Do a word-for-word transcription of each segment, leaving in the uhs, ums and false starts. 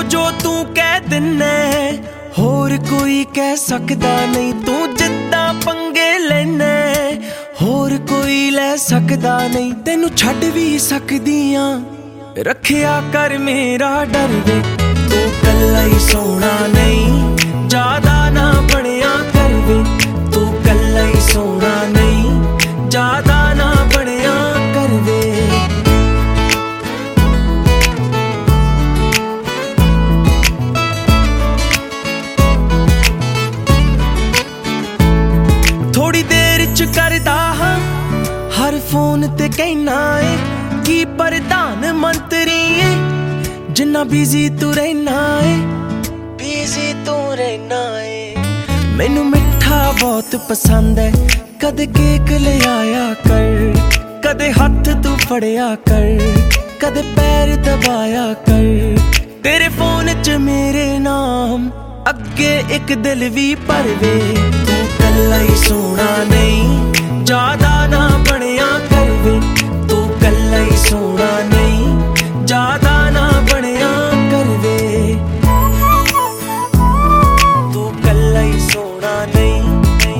जो तू कह दिन्ना होर कोई कह सकदा नहीं। तू जिद्दां पंगे लैना होर कोई लै सकदा नहीं। तेनू छड्ड भी सकदी आं रखिया कर मेरा डर वे। तू कल्ला ही सोना नहीं ज्यादा ना बनिया कर वे। तू कल्ला ही सोना नहीं ज्यादा ना बनिया कर वे। थोड़ी देर च करदा हां हर फोन ते कहना है कि प्रधान मंत्री है। जिन्ना बिजी तू रहना है बिजी तू रहना है। मैनू मिठा बहुत पसंद है कदे केक ले आया कर। कदे हाथ तू फड़िया कर कदे पैर दबाया कर। तेरे फोन च मेरे नाम अगे एक दिल भी भर वे। तू कल्ला ही सोना नहीं ज्यादा ना बनिया कर वे। तू कल्ला ही सोना नहीं ज्यादा ना बनिया कर वे। तू कल्ला ही सोना नहीं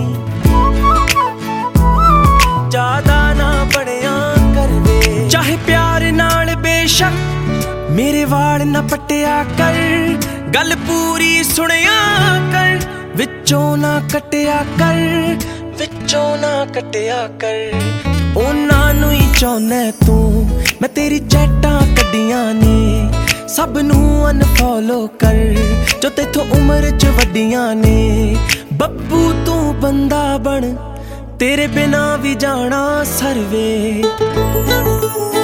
ज्यादा ना बनिया कर वे। चाहे प्यार नाल बेशक मेरे वाल ना पट्टिया कर। गल पूरी सुनिया कर विचों ना कटिया कर विचों ना कटिया कर। उन्हां नूं ही चाहुंदा तू मैं तेरी चैटां कड्डियां ने सब नूं अनफॉलो कर जो तेथों उम्र च वड्डियां ने। बब्बू तू बंदा बन तेरे बिना भी जाना सर्वे।